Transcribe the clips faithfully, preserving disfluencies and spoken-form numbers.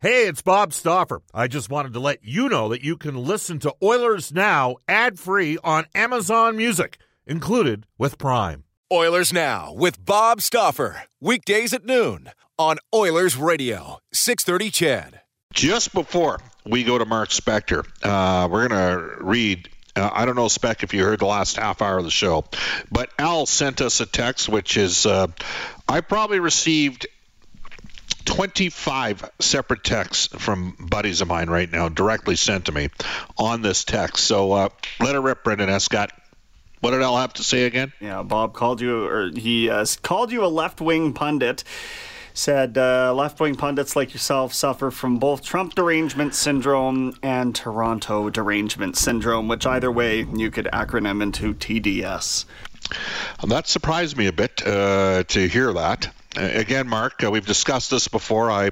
Hey, it's Bob Stauffer. I just wanted to let you know that you can listen to Oilers Now ad-free on Amazon Music, included with Prime. Oilers Now with Bob Stauffer. Weekdays at noon on Oilers Radio, six thirty C H E D. Just before we go to Mark Spector, uh, we're going to read, uh, I don't know, Spec, if you heard the last half hour of the show, but Al sent us a text, which is, uh, I probably received twenty-five separate texts from buddies of mine right now, directly sent to me on this text. So uh, let it rip, Brendan Escott. What did Al have to say again? Yeah, Bob called you, or he uh, called you a left-wing pundit. Said uh, left-wing pundits like yourself suffer from both Trump derangement syndrome and Toronto derangement syndrome, which either way you could acronym into T D S. That surprised me a bit uh, to hear that. Uh, again, Mark, uh, we've discussed this before. I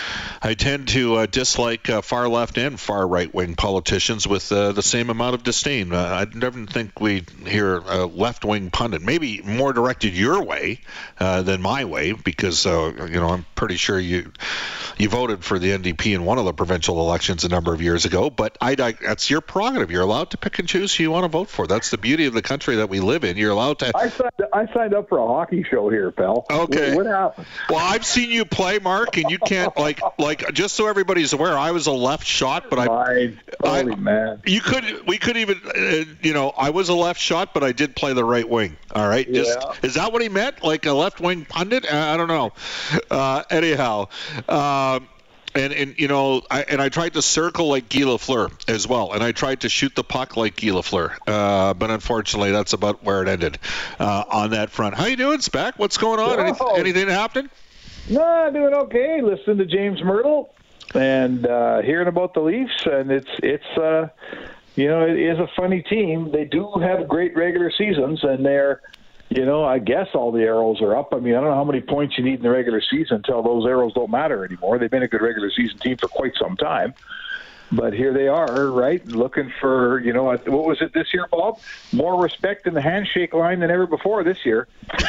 I tend to uh, dislike uh, far left and far right wing politicians with uh, the same amount of disdain. Uh, I never think we'd hear a left wing pundit, maybe more directed your way uh, than my way, because uh, you know I'm pretty sure you you voted for the N D P in one of the provincial elections a number of years ago. But I, I that's your prerogative. You're allowed to pick and choose who you want to vote for. That's the beauty of the country that we live in. You're allowed to. I signed, I signed up for a hockey show here, pal. Okay. What, what happened? Well, I've seen you play, Mark, and you can't like like just so everybody's aware. I was a left shot, but I, Fine. Holy I man, you could we could even uh, you know I was a left shot, but I did play the right wing. All right, yeah. Just, is that what he meant? Like a left wing pundit? I don't know. Uh, anyhow. Um, And, and you know, I, and I tried to circle like Guy Lafleur as well, and I tried to shoot the puck like Guy Lafleur, uh, but unfortunately that's about where it ended uh, on that front. How you doing, Spec? What's going on? Oh. Anything, anything happening? No, doing okay. Listening to James Myrtle and uh, hearing about the Leafs, and it's it's uh, you know it is a funny team. They do have great regular seasons, and they're. You know, I guess all the arrows are up. I mean, I don't know how many points you need in the regular season until those arrows don't matter anymore. They've been a good regular season team for quite some time. But here they are, right, looking for, you know, what was it this year, Bob? More respect in the handshake line than ever before this year.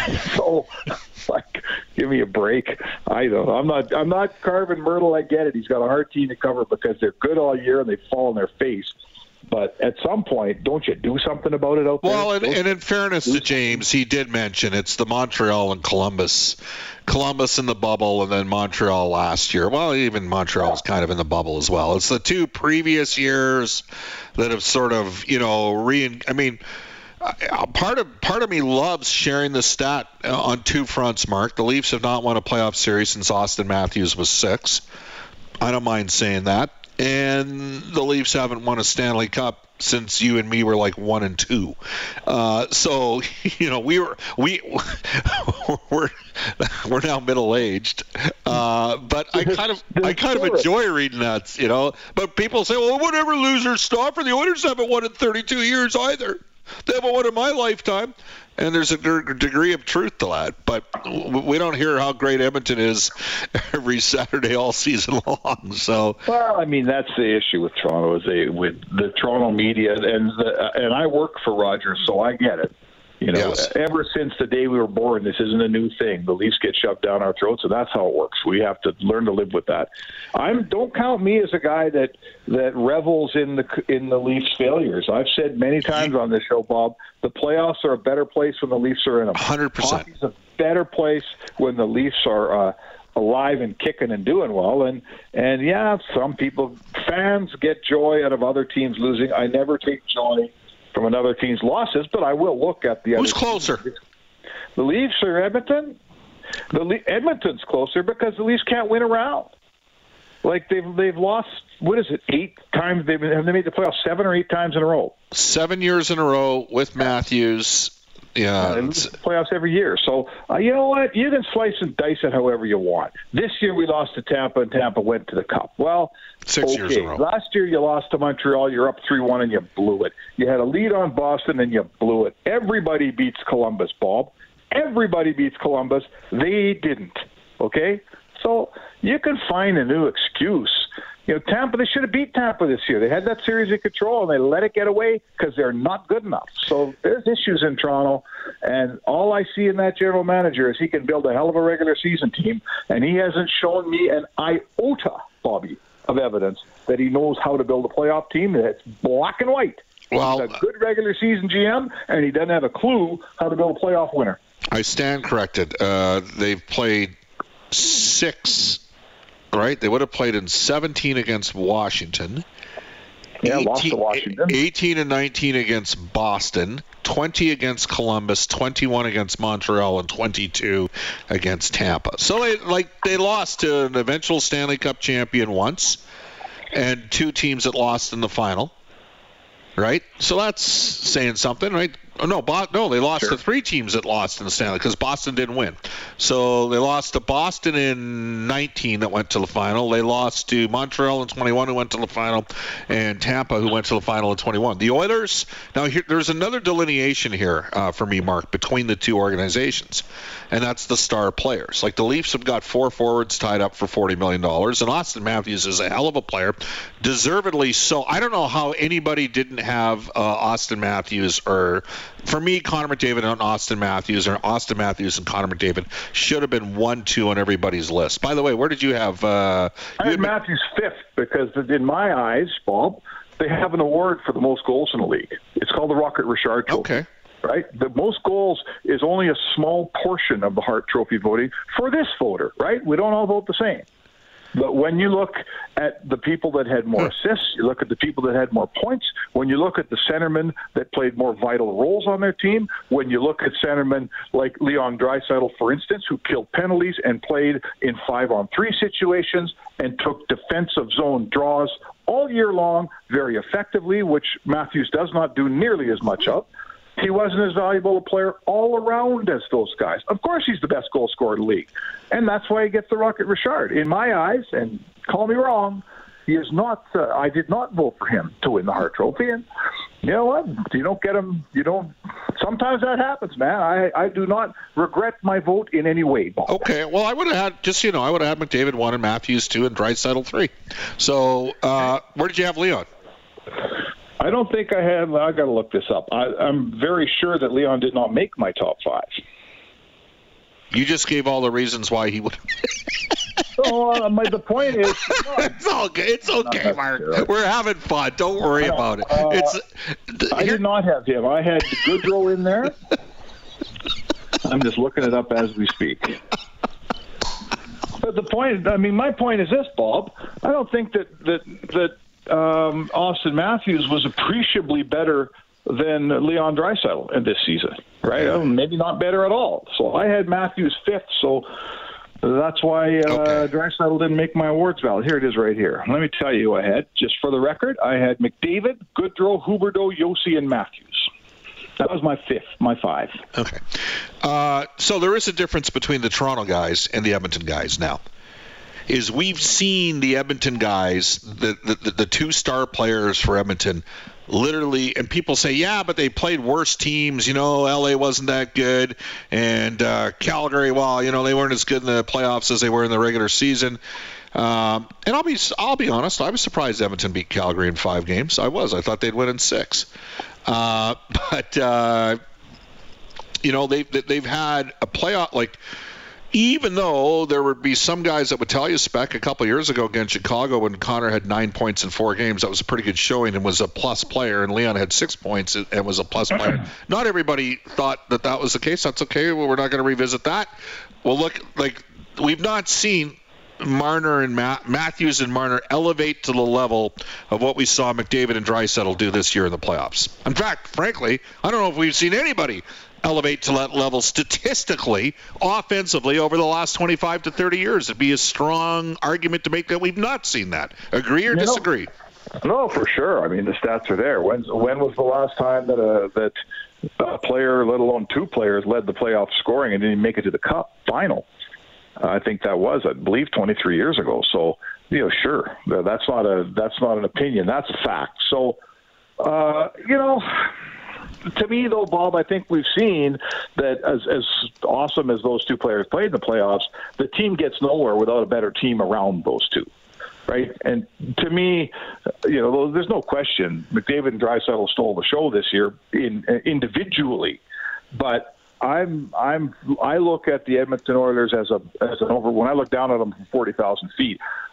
So, like, give me a break. I don't know. I'm not, I'm not carving Myrtle. I get it. He's got a hard team to cover because they're good all year and they fall on their face. But at some point, don't you do something about it out there? Well, and, and in fairness to James, he did mention it's the Montreal and Columbus. Columbus in the bubble and then Montreal last year. Well, even Montreal is kind of in the bubble as well. It's the two previous years that have sort of, you know, re- I mean, part of part of me loves sharing the stat on two fronts, Mark. The Leafs have not won a playoff series since Austin Matthews was six. I don't mind saying that. And the Leafs haven't won a Stanley Cup since you and me were like one and two. Uh, so you know we were we we're we're now middle aged. Uh, but I kind of I kind of enjoy reading that, you know. But people say, well, whatever, loser stuff. For the Oilers haven't won in thirty-two years either. They haven't won in my lifetime. And there's a degree of truth to that, but we don't hear how great Edmonton is every Saturday all season long. So, well, I mean, that's the issue with Toronto is they with the Toronto media, and the, and I work for Rogers, so I get it. You know, yes. Ever since the day we were born, this isn't a new thing. The Leafs get shoved down our throats, and that's how it works. We have to learn to live with that. I'm don't count me as a guy that that revels in the in the Leafs' failures. I've said many times on this show, Bob, the playoffs are a better place when the Leafs are in them. one hundred percent. Hockey's a better place when the Leafs are uh, alive and kicking and doing well. And and yeah, some people, fans get joy out of other teams losing. I never take joy from another team's losses, but I will look at the other. Who's closer? Teams. The Leafs or Edmonton? The Le- Edmonton's closer because the Leafs can't win a round. Like they've they've lost, what is it, eight times? They've been, have they made the playoffs seven or eight times in a row? Seven years in a row with Matthews. Yeah, yeah they lose the playoffs every year. So uh, you know what? You can slice and dice it however you want. This year we lost to Tampa, and Tampa went to the Cup. Well, six okay. years in a row. Last year you lost to Montreal. You're up three one, and you blew it. You had a lead on Boston, and you blew it. Everybody beats Columbus, Bob. Everybody beats Columbus. They didn't. Okay, so you can find a new excuse. You know, Tampa, they should have beat Tampa this year. They had that series in control, and they let it get away because they're not good enough. So there's issues in Toronto, and all I see in that general manager is he can build a hell of a regular season team, and he hasn't shown me an iota, Bobby, of evidence that he knows how to build a playoff team that's black and white. Well, He's a good regular season G M, and he doesn't have a clue how to build a playoff winner. I stand corrected. Uh, they've played six, right? They would have played in seventeen against Washington. Yeah, eighteen, lost to Washington. eighteen and nineteen against Boston, twenty against Columbus, twenty-one against Montreal, and twenty-two against Tampa. So they like they lost to an eventual Stanley Cup champion once, and two teams that lost in the final. Right, so that's saying something, right? Oh, no, Bo- no, they lost Sure. to three teams that lost in the Stanley because Boston didn't win. So they lost to Boston in nineteen that went to the final. They lost to Montreal in twenty-one who went to the final, and Tampa who went to the final in twenty-one. The Oilers, now here, there's another delineation here uh, for me, Mark, between the two organizations, and that's the star players. Like the Leafs have got four forwards tied up for forty million dollars, and Austin Matthews is a hell of a player, deservedly so. I don't know how anybody didn't have uh, Austin Matthews, or for me, Connor McDavid and Austin Matthews, or Austin Matthews and Connor McDavid should have been one, two on everybody's list. By the way, where did you have? Uh, I you had Matthews fifth because, in my eyes, Bob, they have an award for the most goals in the league. It's called the Rocket Richard Trophy. Okay. Right? The most goals is only a small portion of the Hart Trophy voting for this voter, right? We don't all vote the same. But when you look at the people that had more assists, you look at the people that had more points, when you look at the centermen that played more vital roles on their team, when you look at centermen like Leon Draisaitl, for instance, who killed penalties and played in five-on-three situations and took defensive zone draws all year long very effectively, which Matthews does not do nearly as much of. He wasn't as valuable a player all around as those guys. Of course, he's the best goal scorer in the league, and that's why he gets the Rocket Richard. In my eyes, and call me wrong, he is not. Uh, I did not vote for him to win the Hart Trophy, and you know what? You don't get him. You don't. Sometimes that happens, man. I, I do not regret my vote in any way, Bob. Okay, well, I would have had, just so you know, I would have had McDavid one and Matthews two and Draisaitl three. So uh, where did you have Leon? I don't think I have. I got to look this up. I, I'm very sure that Leon did not make my top five. You just gave all the reasons why he would. So uh, my, the point is, no, It's okay. It's okay, Mark. We're having fun. Don't worry about it. Uh, It's. I here- did not have him. I had Goodrow in there. I'm just looking it up as we speak. But the point, I mean, my point is this, Bob. I don't think that that that. Um, Austin Matthews was appreciably better than Leon Draisaitl in this season, right? Yeah. Maybe not better at all. So I had Matthews fifth, so that's why uh, Okay. Draisaitl didn't make my awards valid. Here it is right here. Let me tell you who I had. Just for the record, I had McDavid, Goodrow, Huberdeau, Yossi, and Matthews. That was my fifth, my five. Okay. Uh, so there is a difference between the Toronto guys and the Edmonton guys now. Is we've seen the Edmonton guys, the, the the two star players for Edmonton, literally, and people say, yeah, but they played worse teams. You know, L A wasn't that good, and uh, Calgary, well, you know, they weren't as good in the playoffs as they were in the regular season. Um, and I'll be I'll be honest, I was surprised Edmonton beat Calgary in five games. I was. I thought they'd win in six. Uh, but uh, you know, they they've had a playoff like. Even though there would be some guys that would tell you, Spec, a couple of years ago against Chicago when Connor had nine points in four games, that was a pretty good showing and was a plus player, and Leon had six points and was a plus player. Not everybody thought that that was the case. That's okay. Well, we're not going to revisit that. Well, look, like we've not seen Marner and Ma- Matthews and Marner elevate to the level of what we saw McDavid and Draisaitl do this year in the playoffs. In fact, frankly, I don't know if we've seen anybody elevate to that level statistically, offensively, over the last twenty-five to thirty years. It'd be a strong argument to make that we've not seen that. Agree or You know, disagree? No, for sure. I mean, the stats are there. When when was the last time that a that a player, let alone two players, led the playoff scoring and didn't make it to the Cup final? Uh, I think that was, I believe, twenty-three years ago. So, you know, sure, that's not a that's not an opinion. That's a fact. So, uh, you know. To me, though, Bob, I think we've seen that as, as awesome as those two players played in the playoffs, the team gets nowhere without a better team around those two, right? And to me, you know, there's no question McDavid and Draisaitl stole the show this year in, individually, but I'm I'm I look at the Edmonton Oilers as a as an over when I look down at them from forty thousand feet.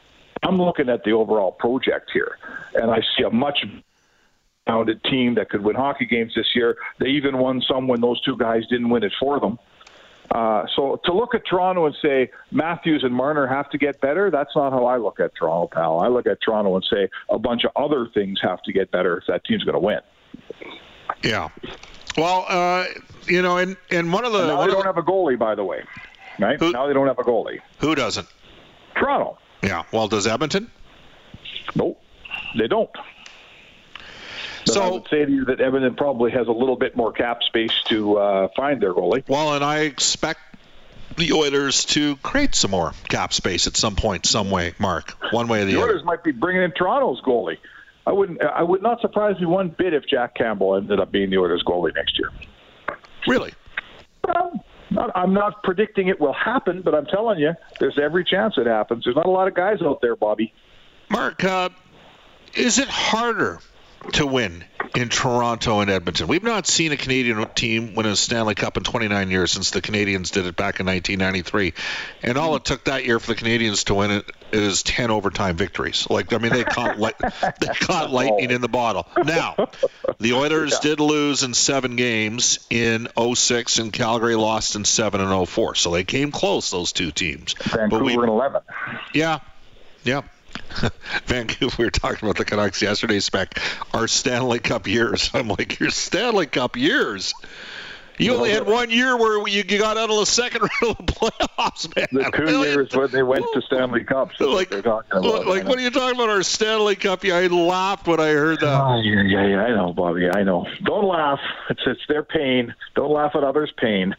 I'm looking at the overall project here, and I see a much rounded team that could win hockey games this year. They even won some when those two guys didn't win it for them. Uh, so to look at Toronto and say Matthews and Marner have to get better, that's not how I look at Toronto, pal. I look at Toronto and say a bunch of other things have to get better if that team's going to win. Yeah. Well, uh, you know, and, and one of the... And now one they of don't the, have a goalie, by the way. Right? Who, now they don't have a goalie. Who doesn't? Toronto. Yeah. Well, does Edmonton? Nope. They don't. But so I would say to you that Edmonton probably has a little bit more cap space to uh, find their goalie. Well, and I expect the Oilers to create some more cap space at some point, some way, Mark, one way or the, the other. The Oilers might be bringing in Toronto's goalie. I wouldn't. I would not surprise me one bit if Jack Campbell ended up being the Oilers goalie next year. Really? Well, not, I'm not predicting it will happen, but I'm telling you, there's every chance it happens. There's not a lot of guys out there, Bobby. Mark, uh, is it harder to win in Toronto and Edmonton? We've not seen a Canadian team win a Stanley Cup in twenty-nine years since the Canadians did it back in nineteen ninety-three. And all it took that year for the Canadians to win it is ten overtime victories. Like, I mean, they caught, li- they caught lightning in the bottle. Now, the Oilers yeah. did lose in seven games in oh six, and Calgary lost in seven and oh four. So they came close, those two teams. Vancouver but we, in eleven. Yeah, yeah. Vancouver, we were talking about the Canucks yesterday, Spec. Our Stanley Cup years. I'm like, your Stanley Cup years? You only had one year where you got out of the second round of the playoffs, man. The two years when they went to Stanley Cups. Like, they're talking about, like what are you talking about, our Stanley Cup? Yeah, I laughed when I heard that. Oh, yeah, yeah, yeah, I know, Bobby, I know. Don't laugh. It's, it's their pain. Don't laugh at others' pain.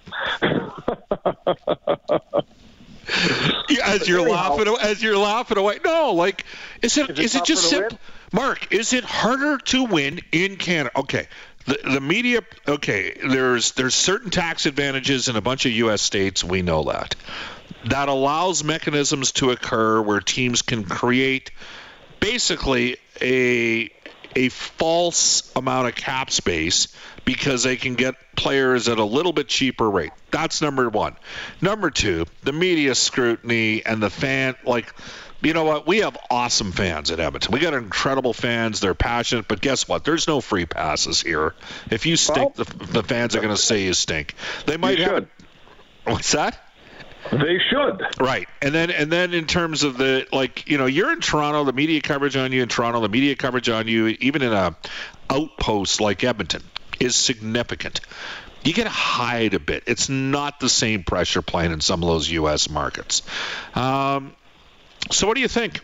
Yeah, as you're Anyhow, laughing, as you're laughing away. No, like, is it is it, is it just simple? win? Mark, is it harder to win in Canada? Okay, the the media. Okay, there's there's certain tax advantages in a bunch of U S states. We know that. That allows mechanisms to occur where teams can create basically a a false amount of cap space because they can get players at a little bit cheaper rate. That's number one. Number two, the media scrutiny and the fan, like, you know what? We have awesome fans at Edmonton. We got incredible fans. They're passionate, but guess what? There's no free passes here. If you stink, well, the, the fans are going to say you stink. They might you have. Should. What's that? They should. Right. And then and then in terms of the, like, you know, you're in Toronto, the media coverage on you in Toronto, the media coverage on you, even in a outpost like Edmonton, is significant. You got to hide a bit. It's not the same pressure playing in some of those U S markets. Um, so what do you think?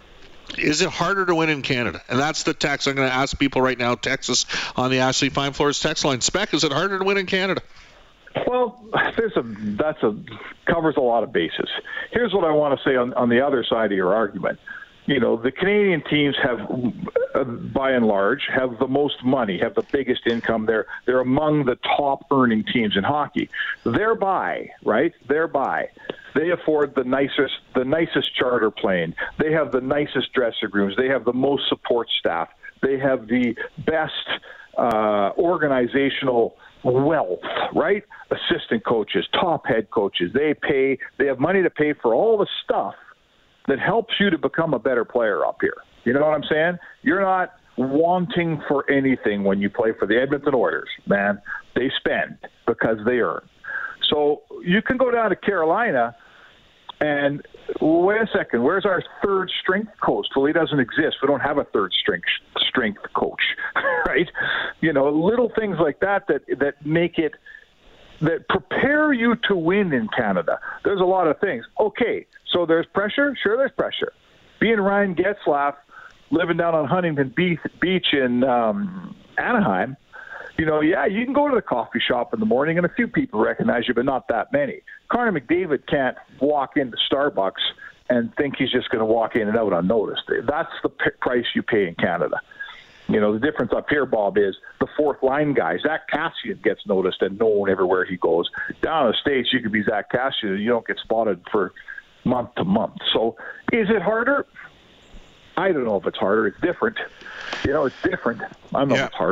Is it harder to win in Canada? And that's the text I'm going to ask people right now. Text us on the Ashley Fine Floors text line. Spec, is it harder to win in Canada? Well, there's a that's a covers a lot of bases. Here's what I want to say on, on the other side of your argument. You know, the Canadian teams have, uh, by and large, have the most money, have the biggest income. They're they're among the top earning teams in hockey. Thereby, right? Thereby, they afford the nicest the nicest charter plane. They have the nicest dressing rooms. They have the most support staff. They have the best uh, organizational wealth, right? Assistant coaches, top head coaches. They pay. They have money to pay for all the stuff that helps you to become a better player up here. You know what I'm saying? You're not wanting for anything when you play for the Edmonton Oilers, man. They spend because they earn. So you can go down to Carolina and, wait a second, where's our third strength coach? Well, he doesn't exist. We don't have a third strength strength coach, right? You know, little things like that that that make it, that prepare you to win in Canada. There's a lot of things. Okay, so there's pressure? Sure, there's pressure. Being Ryan Getzlaf, living down on Huntington Beach in um, Anaheim, you know, yeah, you can go to the coffee shop in the morning and a few people recognize you, but not that many. Connor McDavid can't walk into Starbucks and think he's just going to walk in and out unnoticed. That's the p- price you pay in Canada. You know, the difference up here, Bob, is the fourth line guy. Zach Kassian gets noticed and known everywhere he goes. Down in the States, you could be Zach Kassian and you don't get spotted for month to month. So is it harder? I don't know if it's harder. It's different. You know, it's different. I don't know yeah. if it's harder.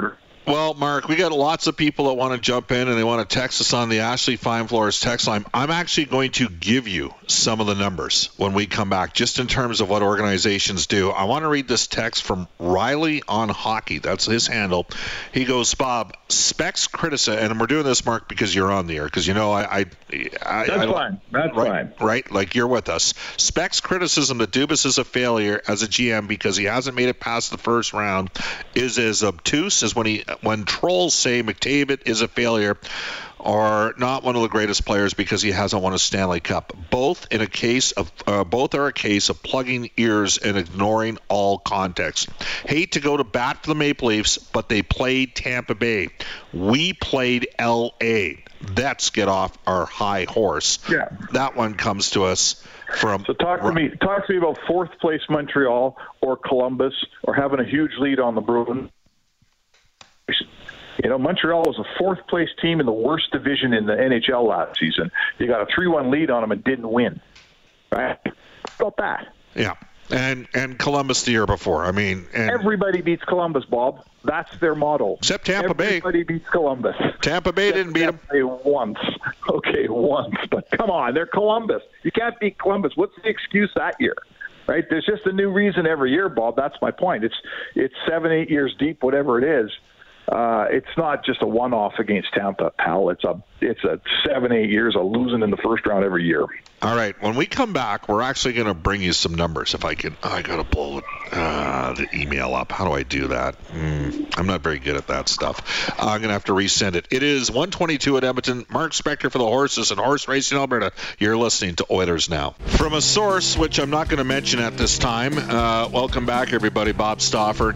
Well, Mark, we got lots of people that want to jump in and they want to text us on the Ashley Fine Floors text line. I'm actually going to give you some of the numbers when we come back, just in terms of what organizations do. I want to read this text from Riley on Hockey. That's his handle. He goes, Bob, Specs criticism, and we're doing this, Mark, because you're on the air, because you know I... I, I That's I, fine. That's right, fine. Right, like you're with us. Specs criticism that Dubas is a failure as a G M because he hasn't made it past the first round is as obtuse as when he when trolls say McDavid is a failure or not one of the greatest players because he hasn't won a Stanley Cup. Both in a case of uh, both are a case of plugging ears and ignoring all context. Hate to go to bat for the Maple Leafs, but they played Tampa Bay. We played L A. Let's get off our high horse. Yeah. That one comes to us from. So talk to me. Talk to me about fourth place Montreal or Columbus or having a huge lead on the Bruins. You know, Montreal was a fourth place team in the worst division in the N H L last season. You got a three one lead on them and didn't win. Right? How about that? Yeah. And and Columbus the year before. I mean, and everybody beats Columbus, Bob. That's their motto. Except Tampa everybody Bay. Everybody beats Columbus. Tampa Bay didn't beat them. Once. Okay, once. But come on, they're Columbus. You can't beat Columbus. What's the excuse that year? Right? There's just a new reason every year, Bob. That's my point. It's it's seven, eight years deep, whatever it is. Uh, it's not just a one-off against Tampa, pal. It's a it's a seven, eight years of losing in the first round every year. All right. When we come back, we're actually going to bring you some numbers. If I can, oh, I got to pull uh, the email up. How do I do that? Mm, I'm not very good at that stuff. Uh, I'm going to have to resend it. It is one twenty-two at Edmonton. Mark Spector for the Horses and Horse Racing Alberta. You're listening to Oilers Now. From a source, which I'm not going to mention at this time, uh, welcome back, everybody. Bob Stauffer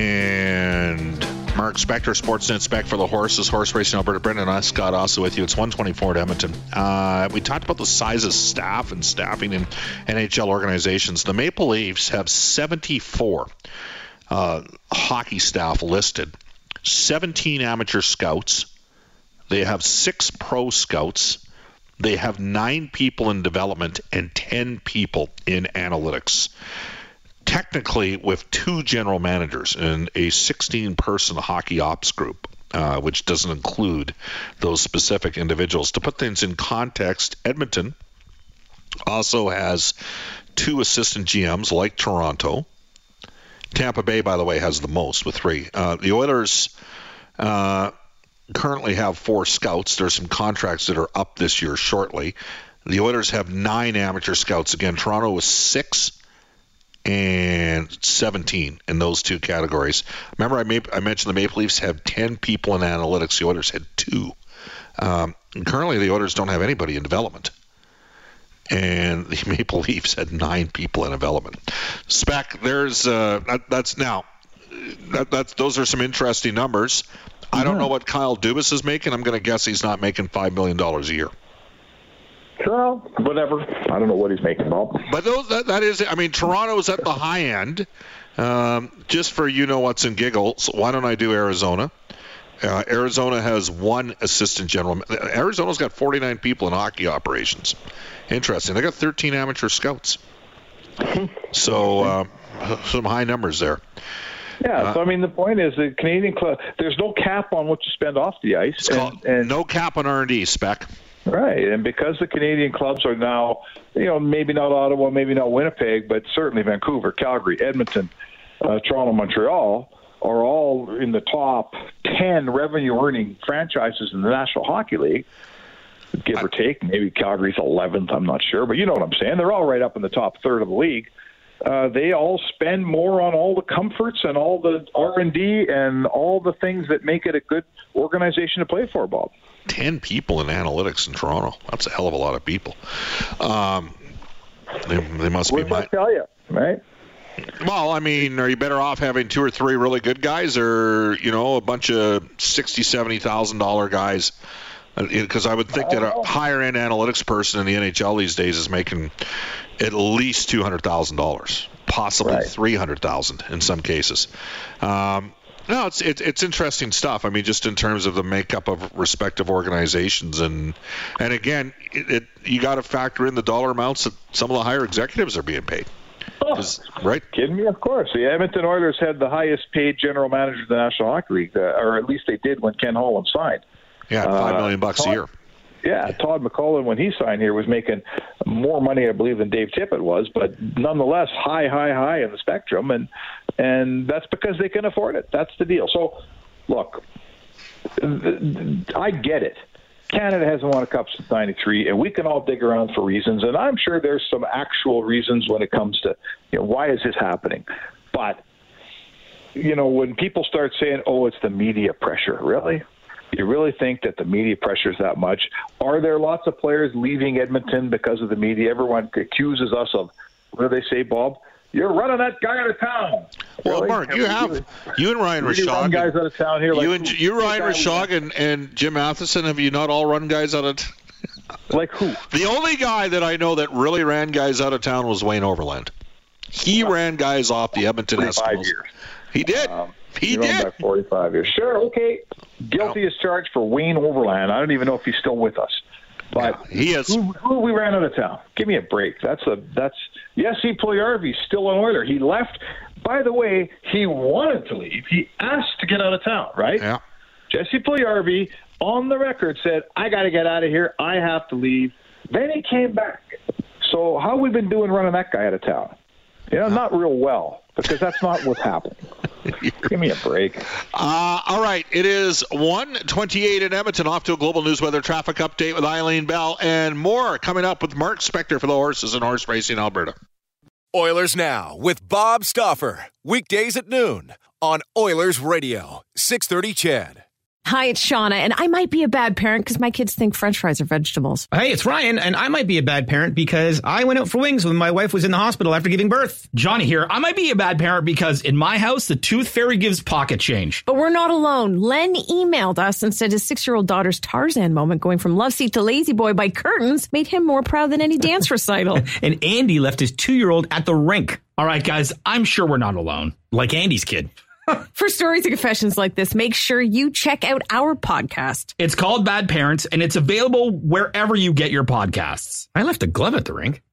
and Mark Spector, Sportsnet Spec for the Horses, Horse Racing Alberta. Brendan and I, Scott, also with you. It's one twenty-four at Edmonton. Uh, we talked about the size of staff and staffing in N H L organizations. The Maple Leafs have seventy-four uh, hockey staff listed, seventeen amateur scouts. They have six pro scouts. They have nine people in development and ten people in analytics. Technically, with two general managers and a sixteen-person hockey ops group, uh, which doesn't include those specific individuals. To put things in context, Edmonton also has two assistant G Ms like Toronto. Tampa Bay, by the way, has the most with three. Uh, the Oilers uh, currently have four scouts. There's some contracts that are up this year shortly. The Oilers have nine amateur scouts. Again, Toronto was six and seventeen in those two categories. Remember, I, made, I mentioned the Maple Leafs have ten people in analytics. The Oilers had two. Um, currently, the Oilers don't have anybody in development. And the Maple Leafs had nine people in development. Spec, there's uh, that, that's now. That, that's those are some interesting numbers. Mm-hmm. I don't know what Kyle Dubas is making. I'm going to guess he's not making five million dollars a year. Well, whatever. I don't know what he's making, Bob. But those, that, that is, I mean, Toronto's at the high end. Um, just for you know what's in giggles, why don't I do Arizona? Uh, Arizona has one assistant general. Arizona's got forty-nine people in hockey operations. Interesting. They got thirteen amateur scouts. So uh, some high numbers there. Yeah, uh, so I mean, the point is the Canadian club, there's no cap on what you spend off the ice. It's called and, and no cap on R and D, Spec. Right, and because the Canadian clubs are now, you know, maybe not Ottawa, maybe not Winnipeg, but certainly Vancouver, Calgary, Edmonton, uh, Toronto, Montreal, are all in the top ten revenue-earning franchises in the National Hockey League, give I, or take. Maybe Calgary's eleventh, I'm not sure, but you know what I'm saying. They're all right up in the top third of the league. Uh, they all spend more on all the comforts and all the R and D and all the things that make it a good organization to play for, Bob. Ten people in analytics in Toronto. That's a hell of a lot of people. Um, they, they must what be. I tell you, right? Well, I mean, are you better off having two or three really good guys, or you know, a bunch of sixty, seventy thousand dollar guys? Because I would think that a higher end analytics person in the N H L these days is making at least two hundred thousand dollars, possibly right. three hundred thousand in some cases. Um, No, it's, it's it's interesting stuff. I mean, just in terms of the makeup of respective organizations, and and again, it, it you got to factor in the dollar amounts that some of the higher executives are being paid. Oh, was right. Kidding me? Of course. The Edmonton Oilers had the highest paid general manager in the National Hockey League, uh, or at least they did when Ken Holland signed. Yeah, five million uh, bucks Todd, a year. Yeah, Todd McCullough, when he signed here, was making more money, I believe, than Dave Tippett was, but nonetheless, high, high, high in the spectrum, and and that's because they can afford it. That's the deal. So, look, I get it. Canada hasn't won a cup since ninety-three, and we can all dig around for reasons, and I'm sure there's some actual reasons when it comes to, you know, why is this happening? But, you know, when people start saying, oh, it's the media pressure, really? You really think that the media pressure is that much? Are there lots of players leaving Edmonton because of the media? Everyone accuses us of, what do they say, Bob? You're running that guy out of town. Well, really? Mark, you have you, you and Ryan Rishaug. Rishaug. Guys out of town here. Like, you and you, Ryan Rishaug, and, and Jim Matheson. Have you not all run guys out of? T- like who? The only guy that I know that really ran guys out of town was Wayne Overland. He ran guys off the Edmonton Eskimos. Years. He did. Um, he did. Back forty-five years. Sure. Okay. Guilty as charged for Wayne Overland. I don't even know if he's still with us. But yeah, he is. Who, who we ran out of town? Give me a break. That's a that's Jesse Puljujarvi's still an Oiler. He left. By the way, he wanted to leave. He asked to get out of town, right? Yeah. Jesse Puljujarvi on the record said, "I got to get out of here. I have to leave." Then he came back. So how we been doing running that guy out of town? You know, not real well, because that's not what's happening. Give me a break. Uh, all right. It is one twenty-eight in Edmonton. Off to a global news weather traffic update with Eileen Bell and more coming up with Mark Spector for the Horses and Horse Racing Alberta. Oilers Now with Bob Stauffer. Weekdays at noon on Oilers Radio, six thirty C H E D. Hi, it's Shauna, and I might be a bad parent because my kids think French fries are vegetables. Hey, it's Ryan, and I might be a bad parent because I went out for wings when my wife was in the hospital after giving birth. Johnny here. I might be a bad parent because in my house, the tooth fairy gives pocket change. But we're not alone. Len emailed us and said his six-year-old daughter's Tarzan moment going from love seat to lazy boy by curtains made him more proud than any dance recital. And Andy left his two-year-old at the rink. All right, guys, I'm sure we're not alone. Like Andy's kid. For stories and confessions like this, make sure you check out our podcast. It's called Bad Parents, and it's available wherever you get your podcasts. I left a glove at the rink.